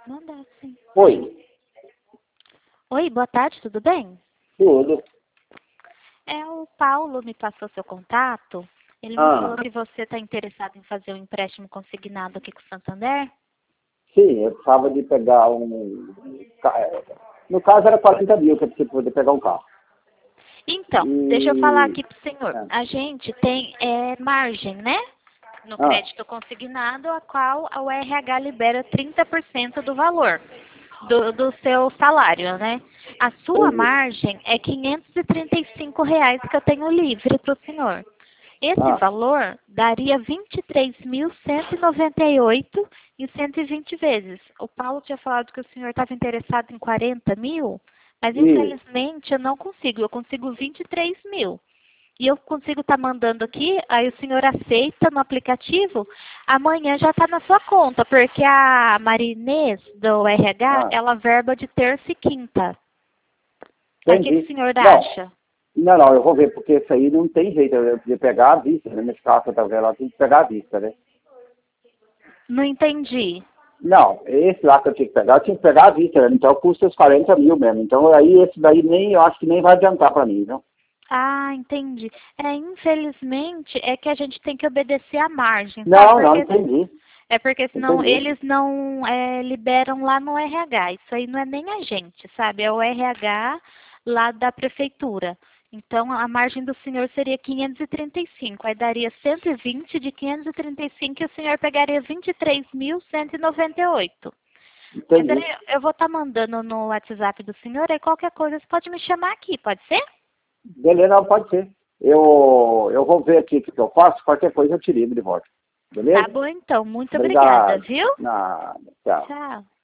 Mandar, sim. Oi, Oi, boa tarde, tudo bem? tudo. O Paulo me passou seu contato. Ele me Ah, falou que você está interessado em fazer um empréstimo consignado aqui com o Santander. sim, eu precisava de pegar um... No caso era 40 mil que eu preciso poder pegar um carro. Então, deixa eu falar E... aqui para o senhor. É, A gente tem margem, né? No ah, crédito consignado, a qual a RH libera 30% do valor do seu salário, né? A sua entendi. margem é R$ 535 que eu tenho livre para o senhor. Esse Ah, valor daria 23.198 em 120 vezes. O Paulo tinha falado que o senhor estava interessado em 40 mil, mas isso. infelizmente eu não consigo. Eu consigo 23 mil. E eu consigo estar mandando aqui, aí o senhor aceita no aplicativo, amanhã já está na sua conta, porque a Marinês do RH, Ah, ela verba de terça e quinta. Aí o que o entendi. senhor Não, acha? não, eu vou ver, porque isso aí não tem jeito de pegar à vista, né? Nesse carro que eu tava vendo lá, tem que pegar à vista, né? Não entendi. Não, esse lá que eu tinha que pegar, eu tinha que pegar à vista, né? Então custa os 40 mil mesmo. Então aí esse daí nem, eu acho que nem vai adiantar para mim, não? Ah, entendi. Infelizmente, é que a gente tem que obedecer à margem, sabe? Não, entendi. Porque senão Entendi. eles não liberam lá no RH. Isso aí não é nem a gente, sabe? É o RH lá da prefeitura. Então, a margem do senhor seria 535. Aí daria 120 de 535 e o senhor pegaria 23.198. Mas Entendi. aí eu vou estar mandando no WhatsApp do senhor, aí qualquer coisa você pode me chamar aqui, pode ser? Beleza, não, pode ser. Eu vou ver aqui o que eu faço, qualquer coisa eu te ligo de volta. Tá Beleza? bom então. Muito obrigada, Obrigado. viu? Nada. Tchau. Tchau.